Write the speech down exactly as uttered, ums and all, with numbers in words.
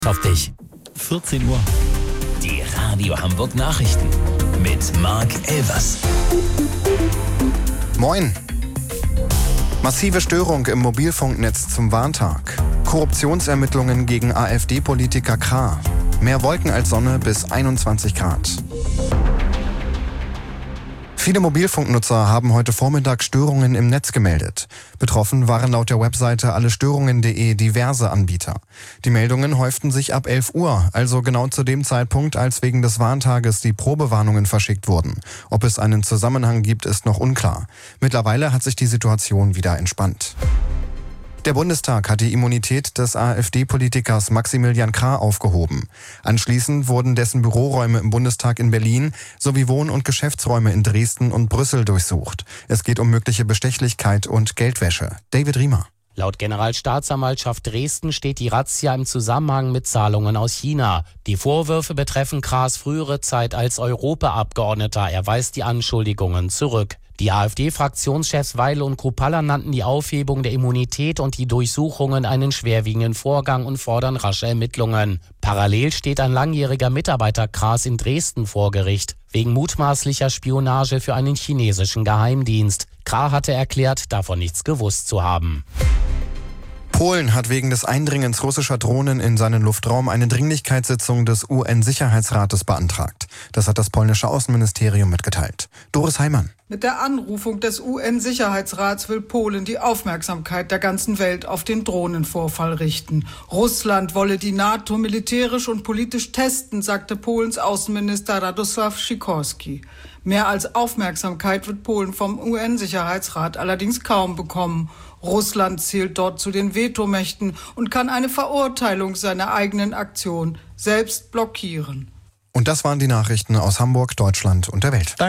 Auf dich. vierzehn Uhr. Die Radio Hamburg Nachrichten mit Marc Elvers. Moin. Massive Störung im Mobilfunknetz zum Warntag. Korruptionsermittlungen gegen AfD-Politiker Krah. Mehr Wolken als Sonne bis einundzwanzig Grad. Viele Mobilfunknutzer haben heute Vormittag Störungen im Netz gemeldet. Betroffen waren laut der Webseite allestörungen punkt de diverse Anbieter. Die Meldungen häuften sich ab elf Uhr, also genau zu dem Zeitpunkt, als wegen des Warntages die Probewarnungen verschickt wurden. Ob es einen Zusammenhang gibt, ist noch unklar. Mittlerweile hat sich die Situation wieder entspannt. Der Bundestag hat die Immunität des AfD-Politikers Maximilian Krah aufgehoben. Anschließend wurden dessen Büroräume im Bundestag in Berlin sowie Wohn- und Geschäftsräume in Dresden und Brüssel durchsucht. Es geht um mögliche Bestechlichkeit und Geldwäsche. David Riemer. Laut Generalstaatsanwaltschaft Dresden steht die Razzia im Zusammenhang mit Zahlungen aus China. Die Vorwürfe betreffen Krahs frühere Zeit als Europaabgeordneter. Er weist die Anschuldigungen zurück. Die AfD-Fraktionschefs Weile und Kruppalla nannten die Aufhebung der Immunität und die Durchsuchungen einen schwerwiegenden Vorgang und fordern rasche Ermittlungen. Parallel steht ein langjähriger Mitarbeiter Krahs in Dresden vor Gericht, wegen mutmaßlicher Spionage für einen chinesischen Geheimdienst. Krah hatte erklärt, davon nichts gewusst zu haben. Polen hat wegen des Eindringens russischer Drohnen in seinen Luftraum eine Dringlichkeitssitzung des U N-Sicherheitsrates beantragt. Das hat das polnische Außenministerium mitgeteilt. Doris Heimann. Mit der Anrufung des U N-Sicherheitsrats will Polen die Aufmerksamkeit der ganzen Welt auf den Drohnenvorfall richten. Russland wolle die NATO militärisch und politisch testen, sagte Polens Außenminister Radosław Sikorski. Mehr als Aufmerksamkeit wird Polen vom U N-Sicherheitsrat allerdings kaum bekommen. Russland zählt dort zu den Vetomächten und kann eine Verurteilung seiner eigenen Aktion selbst blockieren. Und das waren die Nachrichten aus Hamburg, Deutschland und der Welt.